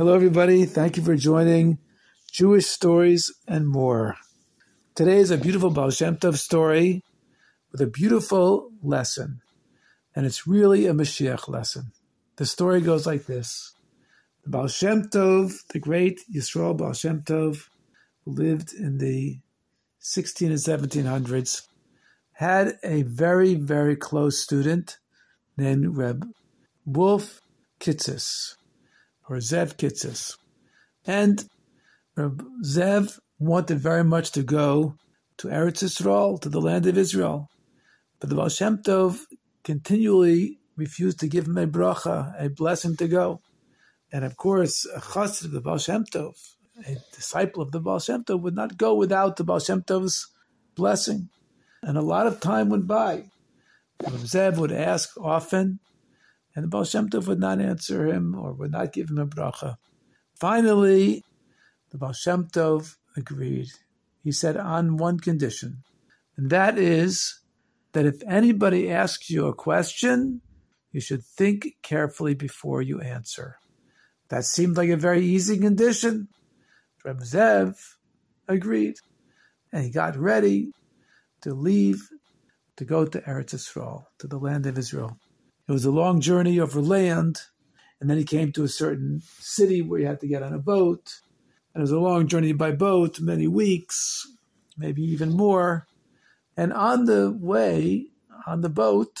Hello, everybody. Thank you for joining Jewish Stories and More. Today is a beautiful Baal Shem Tov story with a beautiful lesson, and it's really a Mashiach lesson. The story goes like this. The Baal Shem Tov, the great Yisrael Baal Shem Tov, who lived in the 16 and 1700s, had a very, very close student named Reb Wolf Kitzis, or Zev Kitzis. And Reb Zev wanted very much to go to Eretz Yisrael, to the land of Israel. But the Baal Shem Tov continually refused to give him a bracha, a blessing to go. And of course, a chassid of the Baal Shem Tov, a disciple of the Baal Shem Tov, would not go without the Baal Shem Tov's blessing. And a lot of time went by. Reb Zev would ask often, and the Baal Shem Tov would not answer him or would not give him a bracha. Finally, the Baal Shem Tov agreed. He said on one condition, and that is that if anybody asks you a question, you should think carefully before you answer. That seemed like a very easy condition. Reb Zev agreed, and he got ready to leave to go to Eretz Yisrael, to the land of Israel. It was a long journey over land, and then he came to a certain city where he had to get on a boat. And it was a long journey by boat, many weeks, maybe even more. And on the way, on the boat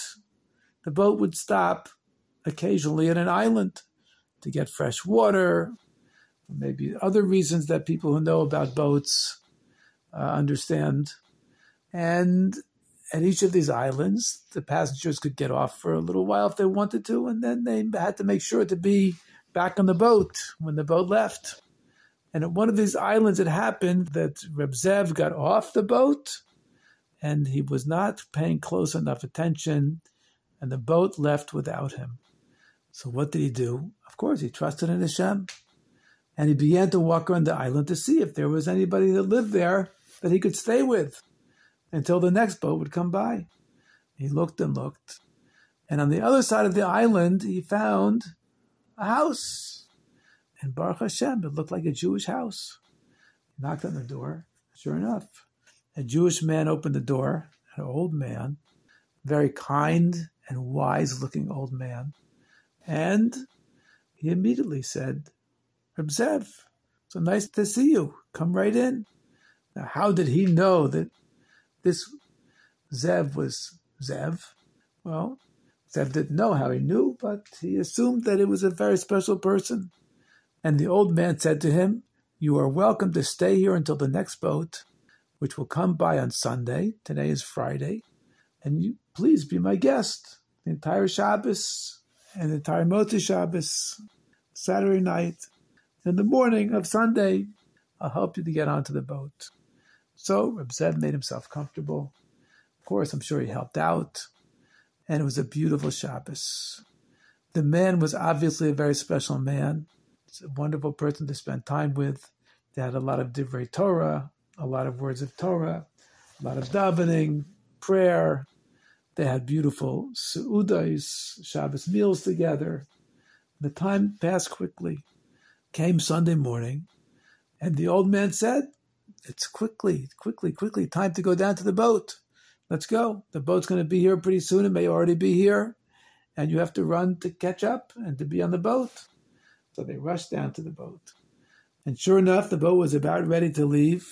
would stop occasionally at an island to get fresh water, maybe other reasons that people who know about boats understand. And at each of these islands, the passengers could get off for a little while if they wanted to, and then they had to make sure to be back on the boat when the boat left. And at one of these islands, it happened that Reb Zev got off the boat, and he was not paying close enough attention, and the boat left without him. So what did he do? Of course, he trusted in Hashem, and he began to walk around the island to see if there was anybody that lived there that he could stay with until the next boat would come by. He looked and looked. And on the other side of the island, he found a house. And Baruch Hashem, it looked like a Jewish house. He knocked on the door. Sure enough, a Jewish man opened the door, an old man, very kind and wise-looking old man. And he immediately said, Reb Zev, so nice to see you. Come right in. Now, how did he know that this Zev was Zev? Well, Zev didn't know how he knew, but he assumed that it was a very special person. And the old man said to him, you are welcome to stay here until the next boat, which will come by on Sunday. Today is Friday. And you please be my guest. The entire Shabbos and the entire Motzei Shabbos, Saturday night. In the morning of Sunday, I'll help you to get onto the boat. So Reb Zev made himself comfortable. Of course, I'm sure he helped out. And it was a beautiful Shabbos. The man was obviously a very special man. He's a wonderful person to spend time with. They had a lot of divrei Torah, a lot of words of Torah, a lot of davening, prayer. They had beautiful seudas, Shabbos meals together. The time passed quickly. Came Sunday morning, and the old man said, it's quickly, time to go down to the boat. Let's go. The boat's going to be here pretty soon. It may already be here. And you have to run to catch up and to be on the boat. So they rushed down to the boat. And sure enough, the boat was about ready to leave.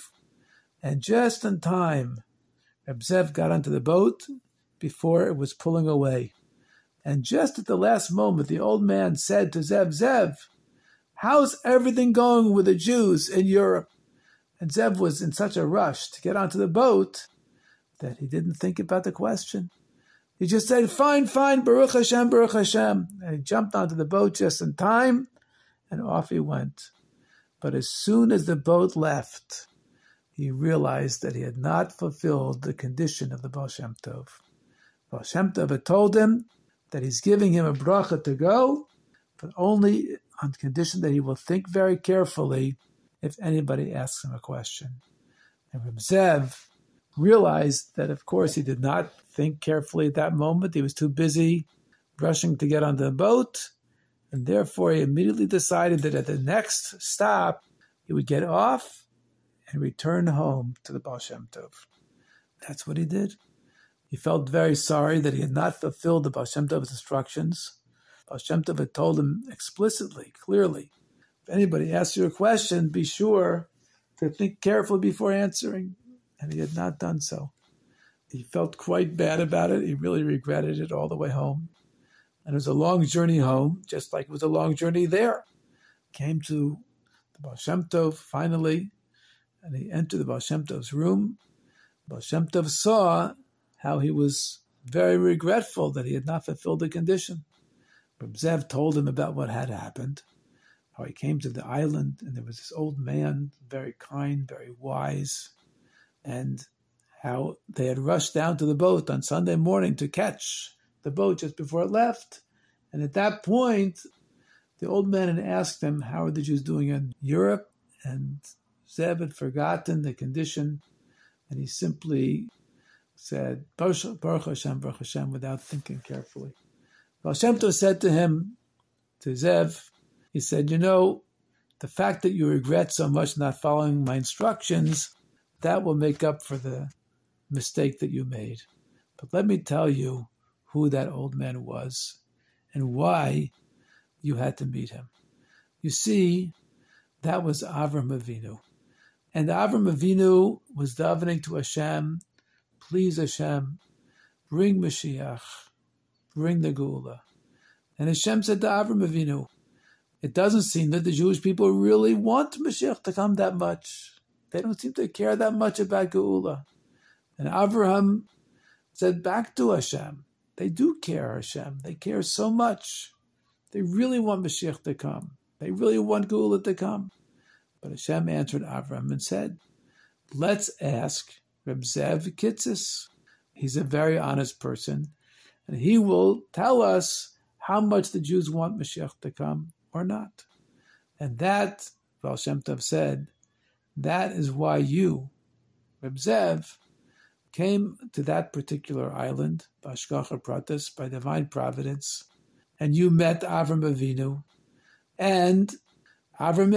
And just in time, Reb Zev got onto the boat before it was pulling away. And just at the last moment, the old man said to Zev, Zev, how's everything going with the Jews in Europe? And Zev was in such a rush to get onto the boat that he didn't think about the question. He just said, fine, Baruch Hashem, Baruch Hashem. And he jumped onto the boat just in time, and off he went. But as soon as the boat left, he realized that he had not fulfilled the condition of the Baal Shem Tov. Baal Shem Tov had told him that he's giving him a bracha to go, but only on condition that he will think very carefully if anybody asks him a question. And Reb Zev realized that, of course, he did not think carefully at that moment. He was too busy rushing to get on the boat. And therefore, he immediately decided that at the next stop, he would get off and return home to the Baal Shem Tov. That's what he did. He felt very sorry that he had not fulfilled the Baal Shem Tov's instructions. Baal Shem Tov had told him explicitly, clearly, if anybody asks you a question, be sure to think carefully before answering. And he had not done so. He felt quite bad about it. He really regretted it all the way home. And it was a long journey home, just like it was a long journey there. Came to the Baal Shem Tov finally, and he entered the Baal Shem Tov's room. Baal Shem Tov saw how he was very regretful that he had not fulfilled the condition. Reb Zev told him about what had happened, how he came to the island, and there was this old man, very kind, very wise, and how they had rushed down to the boat on Sunday morning to catch the boat just before it left. And at that point, the old man had asked him, how are the Jews doing in Europe? And Zev had forgotten the condition, and he simply said, Baruch Hashem, without thinking carefully. Baal Shem Tov said to him, to Zev, he said, the fact that you regret so much not following my instructions, that will make up for the mistake that you made. But let me tell you who that old man was and why you had to meet him. You see, that was Avram Avinu. And Avram Avinu was davening to Hashem, please Hashem, bring Mashiach, bring the Geula. And Hashem said to Avram Avinu, it doesn't seem that the Jewish people really want Mashiach to come that much. They don't seem to care that much about Geula. And Avraham said back to Hashem, they do care, Hashem. They care so much. They really want Mashiach to come. They really want Geula to come. But Hashem answered Avraham and said, let's ask Reb Zev Kitzis. He's a very honest person, and he will tell us how much the Jews want Mashiach to come or not. And that, Baal Shem Tov said, that is why you, Reb Zev, came to that particular island, Bashgacha Pratis, by divine providence, and you met Avram Avinu, and Avram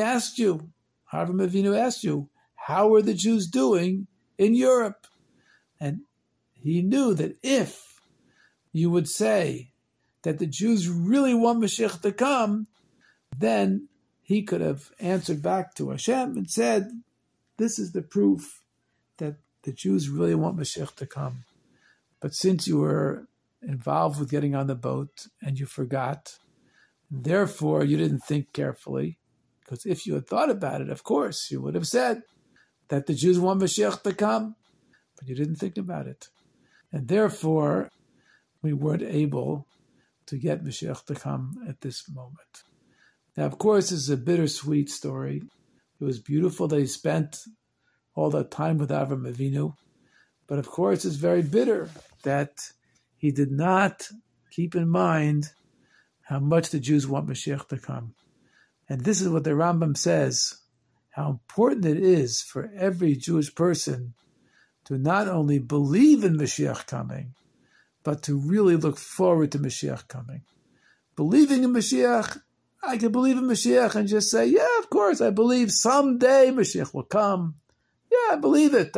Avinu asked you, how are the Jews doing in Europe? And he knew that if you would say that the Jews really want Mashiach to come, then he could have answered back to Hashem and said, this is the proof that the Jews really want Mashiach to come. But since you were involved with getting on the boat and you forgot, therefore you didn't think carefully, because if you had thought about it, of course, you would have said that the Jews want Mashiach to come, but you didn't think about it. And therefore, we weren't able to get Mashiach to come at this moment. Now, of course, this is a bittersweet story. It was beautiful that he spent all that time with Avram Avinu, but of course, it's very bitter that he did not keep in mind how much the Jews want Mashiach to come. And this is what the Rambam says, how important it is for every Jewish person to not only believe in Mashiach coming, but to really look forward to Mashiach coming. Believing in Mashiach, I can believe in Mashiach and just say, yeah, of course, I believe someday Mashiach will come. Yeah, I believe it.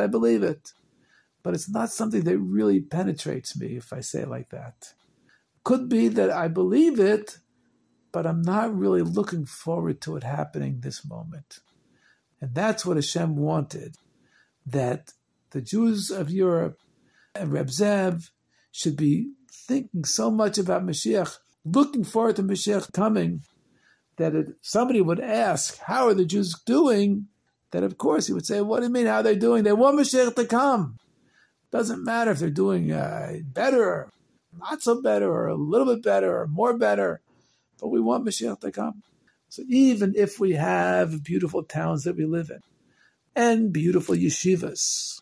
But it's not something that really penetrates me if I say it like that. Could be that I believe it, but I'm not really looking forward to it happening this moment. And that's what Hashem wanted, that the Jews of Europe and Reb Zev should be thinking so much about Mashiach, looking forward to Mashiach coming, that if somebody would ask, how are the Jews doing? That of course he would say, what do you mean, how are they doing? They want Mashiach to come. Doesn't matter if they're doing better, not so better, or a little bit better, or more better, but we want Mashiach to come. So even if we have beautiful towns that we live in, and beautiful yeshivas,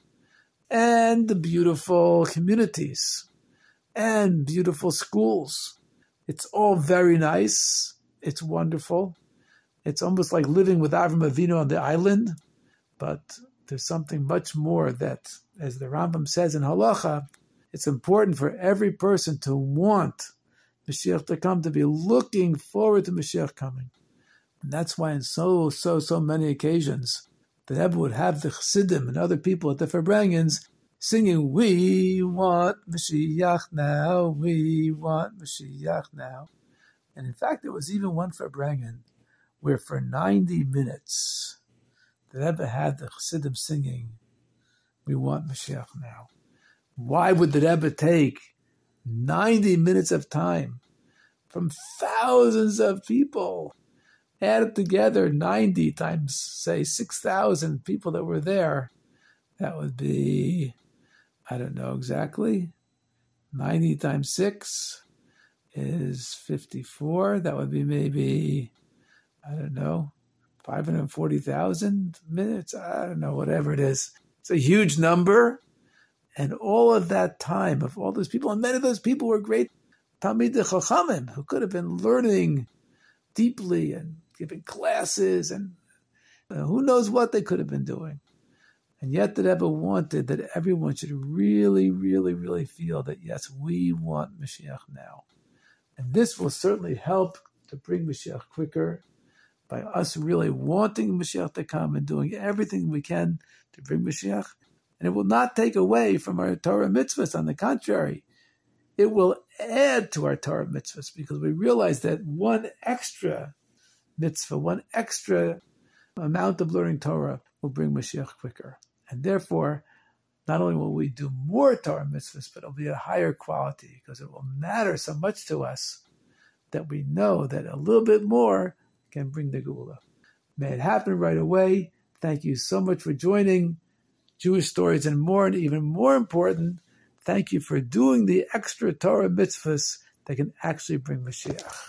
and the beautiful communities, and beautiful schools, it's all very nice, it's wonderful. It's almost like living with Avram Avinu on the island, but there's something much more that, as the Rambam says in Halacha, it's important for every person to want Mashiach to come, to be looking forward to Mashiach coming. And that's why in so many occasions, the Rebbe would have the Chassidim and other people at the Farbrengens singing, "We want Mashiach now, we want Mashiach now." And in fact, there was even one Farbrengen where for 90 minutes, the Rebbe had the Chassidim singing, "We want Mashiach now." Why would the Rebbe take 90 minutes of time from thousands of people? Add it together, 90 times, say, 6,000 people that were there. That would be, I don't know exactly, 90 times 6 is 54. That would be maybe, I don't know, 540,000 minutes. I don't know, whatever it is. It's a huge number. And all of that time of all those people, and many of those people were great Talmidei Chachamim, who could have been learning deeply and giving classes, and who knows what they could have been doing. And yet the Rebbe wanted that everyone should really, really, really feel that, yes, we want Mashiach now. And this will certainly help to bring Mashiach quicker by us really wanting Mashiach to come and doing everything we can to bring Mashiach. And it will not take away from our Torah mitzvahs. On the contrary, it will add to our Torah mitzvahs, because we realize that one extra mitzvah, one extra amount of learning Torah will bring Mashiach quicker. And therefore, not only will we do more Torah mitzvahs, but it'll be a higher quality, because it will matter so much to us that we know that a little bit more can bring the Geula. May it happen right away. Thank you so much for joining Jewish Stories and More. And even more important, thank you for doing the extra Torah mitzvahs that can actually bring Mashiach.